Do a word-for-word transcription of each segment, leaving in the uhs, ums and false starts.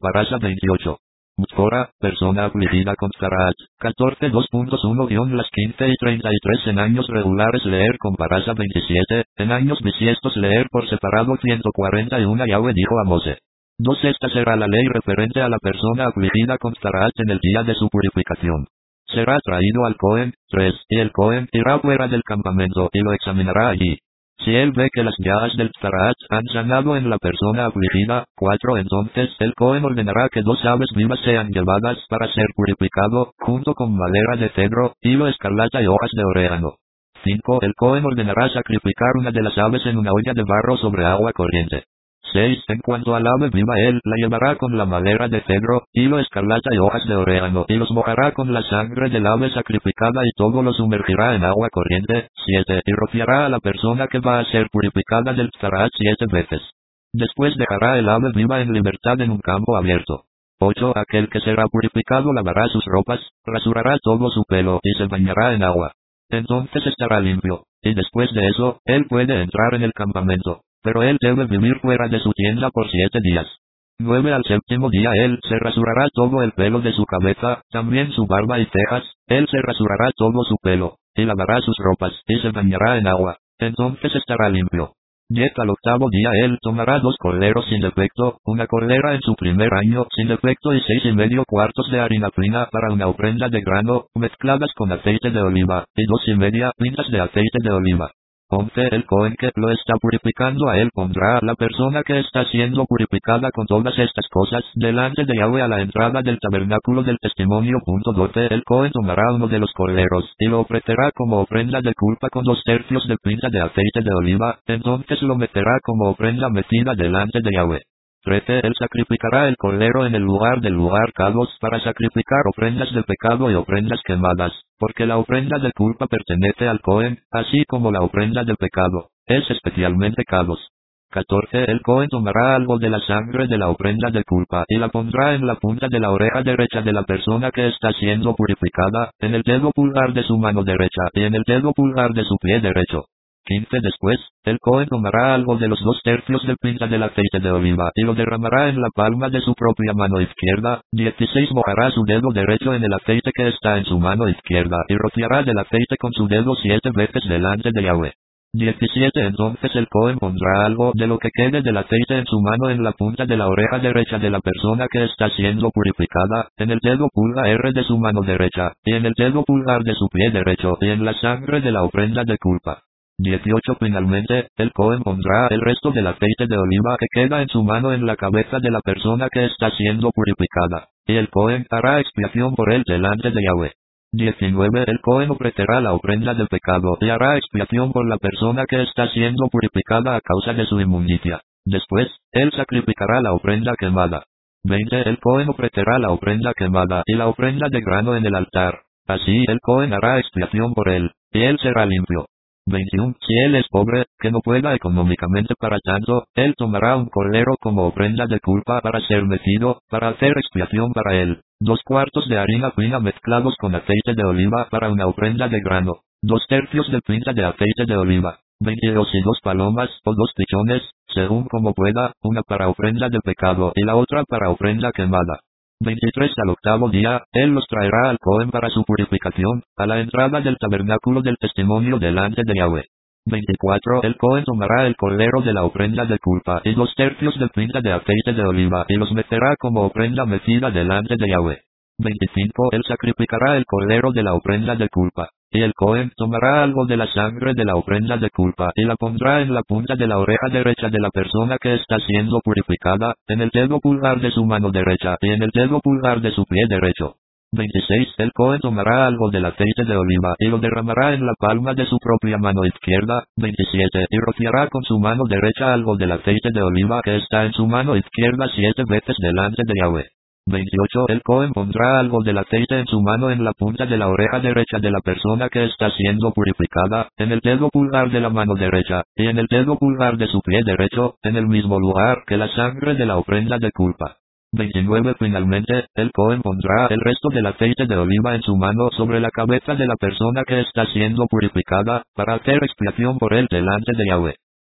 Parasha veintiocho. Mutzpora, persona afligida con Zarat. catorce dos punto uno Las quince y treinta y tres en años regulares leer con Parasha veintisiete, en años bisiestos leer por separado ciento cuarenta y uno. Yahweh dijo a Moshe. dos Esta será la ley referente a la persona afligida con Zarat en el día de su purificación. Será traído al Cohen. tres Y el Cohen irá fuera del campamento y lo examinará allí. Si él ve que las llagas del Zarat han sanado en la persona afligida, cuatro Entonces el Cohen ordenará que dos aves vivas sean llevadas para ser purificado, junto con madera de cedro, hilo escarlata y hojas de orégano. cinco El Cohen ordenará sacrificar una de las aves en una olla de barro sobre agua corriente. seis En cuanto al ave viva él la llevará con la madera de cedro, hilo escarlata y hojas de orégano y los mojará con la sangre del ave sacrificada y todo lo sumergirá en agua corriente. siete Y rociará a la persona que va a ser purificada del Zarat siete veces. Después dejará el ave viva en libertad en un campo abierto. ocho Aquel que será purificado lavará sus ropas, rasurará todo su pelo y se bañará en agua. Entonces estará limpio, y después de eso, él puede entrar en el campamento. Pero él debe vivir fuera de su tienda por siete días. nueve Al séptimo día él se rasurará todo el pelo de su cabeza, también su barba y cejas, él se rasurará todo su pelo, y lavará sus ropas, y se bañará en agua. Entonces estará limpio. diez Al octavo día él tomará dos corderos sin defecto, una cordera en su primer año sin defecto y seis y medio cuartos de harina fina para una ofrenda de grano, mezcladas con aceite de oliva, y dos y media pintas de aceite de oliva. once El Cohen que lo está purificando a él pondrá a la persona que está siendo purificada con todas estas cosas delante de Yahweh a la entrada del tabernáculo del testimonio. doce El Cohen tomará uno de los corderos y lo ofrecerá como ofrenda de culpa con dos tercios de pinta de aceite de oliva, entonces lo meterá como ofrenda metida delante de Yahweh. trece Él sacrificará el cordero en el lugar del lugar Kadosh para sacrificar ofrendas de pecado y ofrendas quemadas, porque la ofrenda de culpa pertenece al Cohen, así como la ofrenda de pecado, es especialmente Kadosh. catorce El Cohen tomará algo de la sangre de la ofrenda de culpa y la pondrá en la punta de la oreja derecha de la persona que está siendo purificada, en el dedo pulgar de su mano derecha y en el dedo pulgar de su pie derecho. quince Después, el Cohen tomará algo de los dos tercios de pinta del aceite de oliva y lo derramará en la palma de su propia mano izquierda. dieciséis Mojará su dedo derecho en el aceite que está en su mano izquierda y rociará del aceite con su dedo siete veces delante de Yahweh. diecisiete Entonces el Cohen pondrá algo de lo que quede del aceite en su mano en la punta de la oreja derecha de la persona que está siendo purificada, en el dedo pulgar R de su mano derecha, y en el dedo pulgar de su pie derecho y en la sangre de la ofrenda de culpa. dieciocho Finalmente, el Cohen pondrá el resto del aceite de oliva que queda en su mano en la cabeza de la persona que está siendo purificada, y el Cohen hará expiación por él delante de Yahweh. diecinueve El Cohen ofrecerá la ofrenda del pecado y hará expiación por la persona que está siendo purificada a causa de su inmundicia. Después, él sacrificará la ofrenda quemada. veinte El Cohen ofrecerá la ofrenda quemada y la ofrenda de grano en el altar. Así el Cohen hará expiación por él, y él será limpio. veintiuno Si él es pobre, que no pueda económicamente para tanto, él tomará un cordero como ofrenda de culpa para ser mecido, para hacer expiación para él. Dos cuartos de harina fina mezclados con aceite de oliva para una ofrenda de grano. Dos tercios de pinta de aceite de oliva. veintidós Y dos palomas o dos pichones, según como pueda, una para ofrenda de pecado y la otra para ofrenda quemada. veintitrés Al octavo día, él los traerá al Cohen para su purificación, a la entrada del tabernáculo del testimonio delante de Yahweh. veinticuatro El Cohen tomará el cordero de la ofrenda de culpa y dos tercios de pinta de aceite de oliva y los meterá como ofrenda mecida delante de Yahweh. veinticinco Él sacrificará el cordero de la ofrenda de culpa, y el Cohen tomará algo de la sangre de la ofrenda de culpa y la pondrá en la punta de la oreja derecha de la persona que está siendo purificada, en el dedo pulgar de su mano derecha y en el dedo pulgar de su pie derecho. veintiséis El Cohen tomará algo del aceite de oliva y lo derramará en la palma de su propia mano izquierda. veintisiete Y rociará con su mano derecha algo del aceite de oliva que está en su mano izquierda siete veces delante de Yahweh. veintiocho El Cohen pondrá algo del aceite en su mano en la punta de la oreja derecha de la persona que está siendo purificada, en el dedo pulgar de la mano derecha, y en el dedo pulgar de su pie derecho, en el mismo lugar que la sangre de la ofrenda de culpa. veintinueve Finalmente, el Cohen pondrá el resto del aceite de oliva en su mano sobre la cabeza de la persona que está siendo purificada, para hacer expiación por él delante de Yahweh.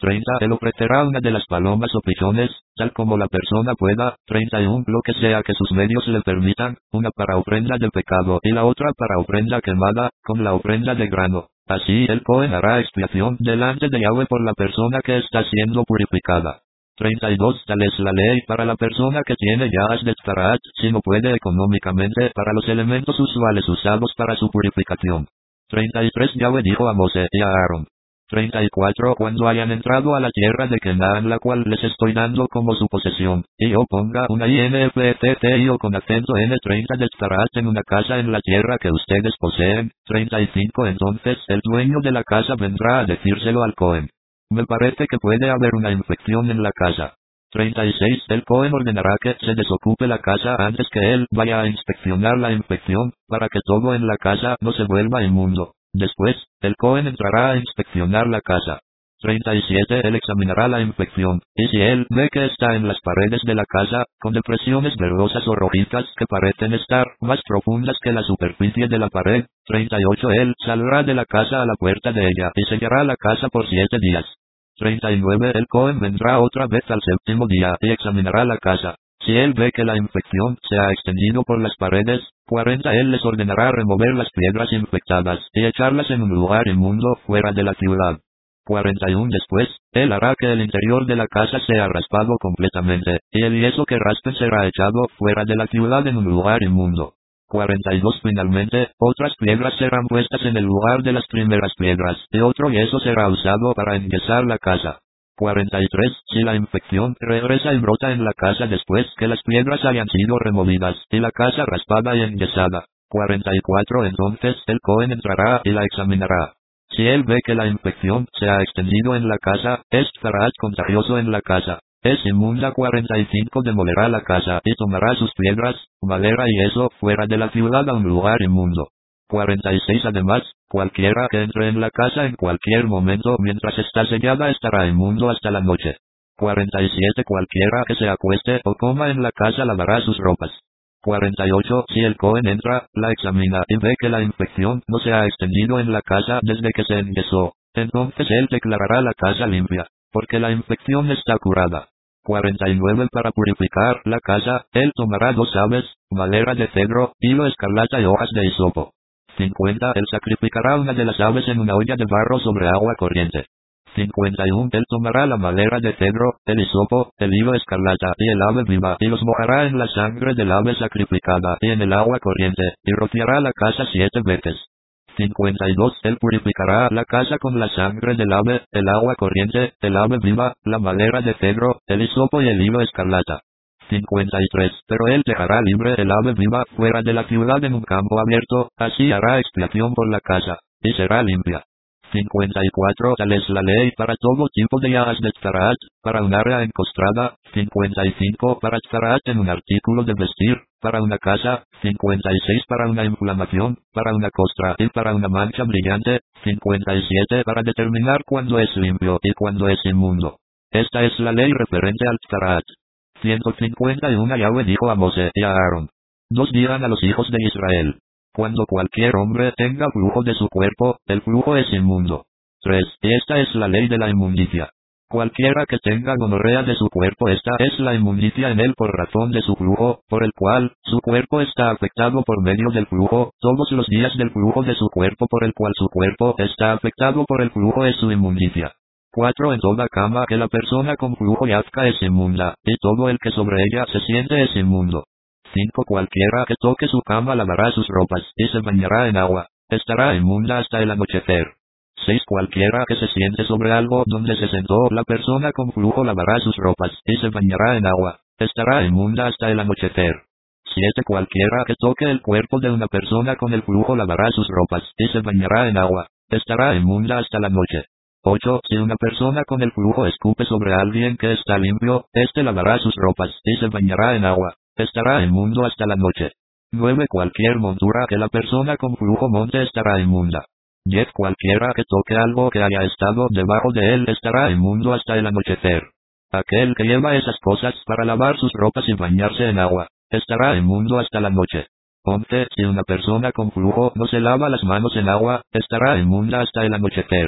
treinta Él ofrecerá una de las palomas o pichones, tal como la persona pueda. treinta y uno Lo que sea que sus medios le permitan, una para ofrenda de pecado y la otra para ofrenda quemada, con la ofrenda de grano. Así el Cohen hará expiación delante de Yahweh por la persona que está siendo purificada. treinta y dos Tal es la ley para la persona que tiene yahas de tzaraat, si no puede económicamente para los elementos usuales usados para su purificación. treinta y tres Yahweh dijo a Moshe y a Aarón. treinta y cuatro Cuando hayan entrado a la tierra de Canaán, la cual les estoy dando como su posesión, y yo ponga una I N F T T I O con acento N treinta de tzaraat en una casa en la tierra que ustedes poseen. treinta y cinco Entonces el dueño de la casa vendrá a decírselo al Cohen. Me parece que puede haber una infección en la casa. treinta y seis El Cohen ordenará que se desocupe la casa antes que él vaya a inspeccionar la infección, para que todo en la casa no se vuelva inmundo. Después, el Cohen entrará a inspeccionar la casa. treinta y siete Él examinará la infección, y si él ve que está en las paredes de la casa, con depresiones verdosas o rojizas que parecen estar más profundas que la superficie de la pared. treinta y ocho Él saldrá de la casa a la puerta de ella y sellará la casa por siete días. treinta y nueve El Cohen vendrá otra vez al séptimo día y examinará la casa. Si él ve que la infección se ha extendido por las paredes, cuarenta Él les ordenará remover las piedras infectadas y echarlas en un lugar inmundo fuera de la ciudad. cuarenta y uno Después, él hará que el interior de la casa sea raspado completamente, y el yeso que raspen será echado fuera de la ciudad en un lugar inmundo. cuarenta y dos Finalmente, otras piedras serán puestas en el lugar de las primeras piedras, y otro yeso será usado para enyesar la casa. cuarenta y tres Si la infección regresa y brota en la casa después que las piedras hayan sido removidas, y la casa raspada y enyesada. cuarenta y cuatro Entonces el Cohen entrará y la examinará. Si él ve que la infección se ha extendido en la casa, es tzaraat contagioso en la casa. Es inmunda. cuarenta y cinco Demolerá la casa y tomará sus piedras, madera y eso fuera de la ciudad a un lugar inmundo. cuarenta y seis Además, cualquiera que entre en la casa en cualquier momento mientras está sellada estará inmundo hasta la noche. cuarenta y siete Cualquiera que se acueste o coma en la casa lavará sus ropas. cuarenta y ocho Si el Cohen entra, la examina y ve que la infección no se ha extendido en la casa desde que se enyesó, entonces él declarará la casa limpia, porque la infección está curada. cuarenta y nueve Para purificar la casa, él tomará dos aves, madera de cedro, hilo escarlata y hojas de hisopo. cincuenta Él sacrificará una de las aves en una olla de barro sobre agua corriente. cincuenta y uno Él tomará la madera de cedro, el hisopo, el hilo escarlata y el ave viva y los mojará en la sangre del ave sacrificada y en el agua corriente, y rociará la casa siete veces. cincuenta y dos Él purificará la casa con la sangre del ave, el agua corriente, el ave viva, la madera de cedro, el hisopo y el hilo escarlata. cincuenta y tres Pero él dejará libre el ave viva fuera de la ciudad en un campo abierto, así hará expiación por la casa, y será limpia. cincuenta y cuatro Tal es la ley para todo tipo de yahas de tzaraat, para un área encostrada. cincuenta y cinco Para tzaraat en un artículo de vestir, para una casa. cincuenta y seis Para una inflamación, para una costra y para una mancha brillante. cincuenta y siete Para determinar cuándo es limpio y cuándo es inmundo. Esta es la ley referente al tzaraat. ciento cincuenta y uno Yahweh dijo a Moshe y a Aarón. Dos dirán a los hijos de Israel. Cuando cualquier hombre tenga flujo de su cuerpo, el flujo es inmundo. tres Y esta es la ley de la inmundicia. Cualquiera que tenga gonorrea de su cuerpo, esta es la inmundicia en él por razón de su flujo, por el cual, su cuerpo está afectado por medio del flujo, todos los días del flujo de su cuerpo por el cual su cuerpo está afectado por el flujo es su inmundicia. cuatro En toda cama que la persona con flujo yazca es inmunda, y todo el que sobre ella se siente es inmundo. cinco Cualquiera que toque su cama lavará sus ropas, y se bañará en agua, estará inmunda hasta el anochecer. seis Cualquiera que se siente sobre algo donde se sentó la persona con flujo lavará sus ropas, y se bañará en agua, estará inmunda hasta el anochecer. siete Cualquiera que toque el cuerpo de una persona con el flujo lavará sus ropas, y se bañará en agua, estará inmunda hasta la noche. ocho Si una persona con el flujo escupe sobre alguien que está limpio, éste lavará sus ropas, y se bañará en agua, estará inmundo hasta la noche. nueve Cualquier montura que la persona con flujo monte estará inmunda. diez Cualquiera que toque algo que haya estado debajo de él estará inmundo hasta el anochecer. Aquel que lleva esas cosas para lavar sus ropas y bañarse en agua, estará inmundo hasta la noche. once Si una persona con flujo no se lava las manos en agua, estará inmunda hasta el anochecer.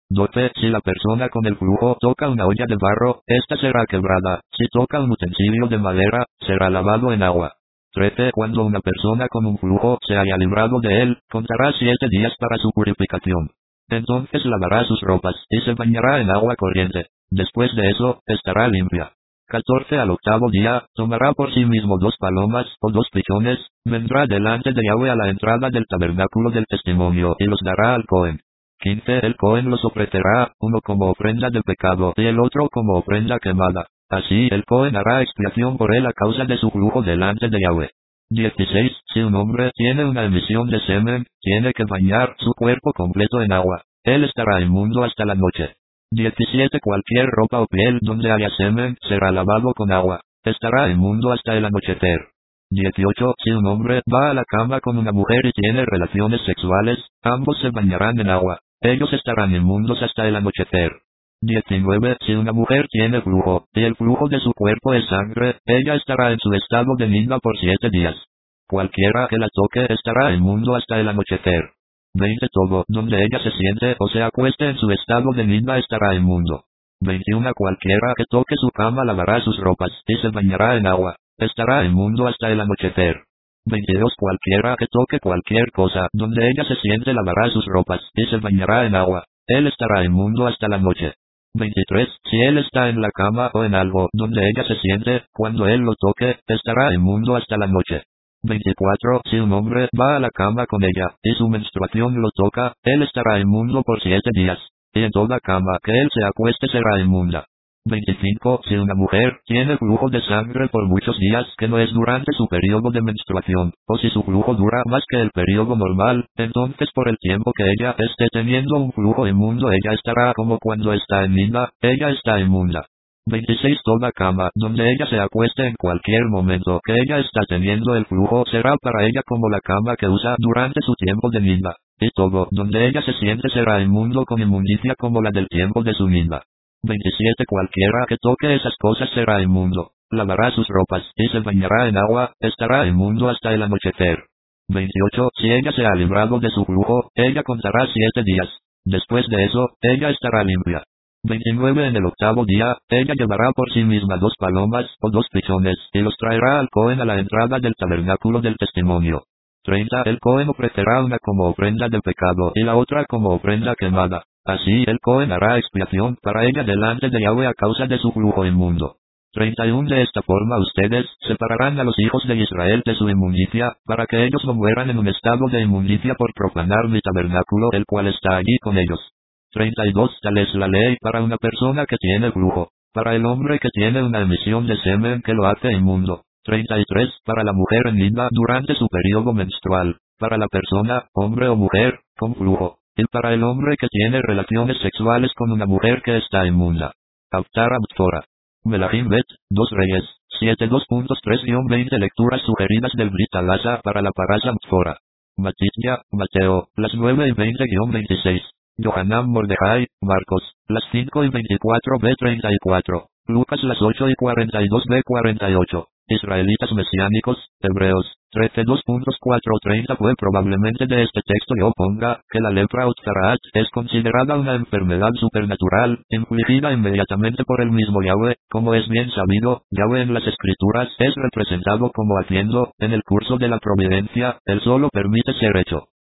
doce. Si la persona con el flujo toca una olla de barro, esta será quebrada. Si toca un utensilio de madera, será lavado en agua. trece. Cuando una persona con un flujo se haya librado de él, contará siete días para su purificación. Entonces lavará sus ropas, y se bañará en agua corriente. Después de eso, estará limpia. catorce. Al octavo día, tomará por sí mismo dos palomas, o dos pichones, vendrá delante de Yahweh a la entrada del tabernáculo del testimonio, y los dará al Cohen. quince. El Cohen los ofrecerá, uno como ofrenda del pecado, y el otro como ofrenda quemada. Así el Cohen hará expiación por él a causa de su flujo delante de Yahweh. dieciséis. Si un hombre tiene una emisión de semen, tiene que bañar su cuerpo completo en agua. Él estará inmundo hasta la noche. diecisiete. Cualquier ropa o piel donde haya semen, será lavado con agua. Estará inmundo hasta el anochecer. dieciocho. Si un hombre va a la cama con una mujer y tiene relaciones sexuales, ambos se bañarán en agua. Ellos estarán inmundos hasta el anochecer. diecinueve. Si una mujer tiene flujo, y el flujo de su cuerpo es sangre, ella estará en su estado de nidba por siete días. Cualquiera que la toque estará inmundo hasta el anochecer. veinte. Todo donde ella se siente o se acueste en su estado de nidba estará inmundo. veintiuno. Cualquiera que toque su cama lavará sus ropas, y se bañará en agua. Estará inmundo hasta el anochecer. veintidós. Cualquiera que toque cualquier cosa donde ella se siente lavará sus ropas, y se bañará en agua. Él estará inmundo hasta la noche. veintitrés. Si él está en la cama o en algo donde ella se siente, cuando él lo toque, estará inmundo hasta la noche. veinticuatro. Si un hombre va a la cama con ella, y su menstruación lo toca, él estará inmundo por siete días. Y en toda cama que él se acueste será inmunda. veinticinco. Si una mujer tiene flujo de sangre por muchos días que no es durante su periodo de menstruación, o si su flujo dura más que el periodo normal, entonces por el tiempo que ella esté teniendo un flujo inmundo ella estará como cuando está en nidba, ella está inmunda. veintiséis. Toda cama donde ella se acueste en cualquier momento que ella está teniendo el flujo será para ella como la cama que usa durante su tiempo de nidba, y todo donde ella se siente será inmundo con inmundicia como la del tiempo de su nidba. veintisiete. Cualquiera que toque esas cosas será inmundo. Lavará sus ropas, y se bañará en agua, estará inmundo hasta el anochecer. veintiocho. Si ella se ha librado de su flujo, ella contará siete días. Después de eso, ella estará limpia. veintinueve. En el octavo día, ella llevará por sí misma dos palomas, o dos pichones, y los traerá al Cohen a la entrada del tabernáculo del testimonio. treinta. El Cohen ofrecerá una como ofrenda del pecado, y la otra como ofrenda quemada. Así el Cohen hará expiación para ella delante de Yahweh a causa de su flujo inmundo. treinta y uno. De esta forma ustedes separarán a los hijos de Israel de su inmundicia, para que ellos no mueran en un estado de inmundicia por profanar mi tabernáculo el cual está allí con ellos. treinta y dos. Tal es la ley para una persona que tiene flujo, para el hombre que tiene una emisión de semen que lo hace inmundo. treinta y tres. Para la mujer en nidba durante su periodo menstrual, para la persona, hombre o mujer, con flujo. Y para el hombre que tiene relaciones sexuales con una mujer que está inmunda. Haftarah B'Torah. Melahim Bet, dos Reyes, siete dos punto tres veinte Lecturas sugeridas del Brit Alasa para la Parasha B'Torah. Matitya, Mateo, las nueve y veinte veintiséis. Yohanan Mordejai, Marcos, las cinco y veinticuatro b treinta y cuatro. Lucas las ocho y cuarenta y dos b cuarenta y ocho. Israelitas mesiánicos, Hebreos, trece dos punto cuatro treinta. Fue probablemente de este texto yo ponga, que la lepra o tzaraat es considerada una enfermedad supernatural, infligida inmediatamente por el mismo Yahweh, como es bien sabido, Yahweh en las escrituras es representado como haciendo, en el curso de la providencia, él solo permite ser hecho.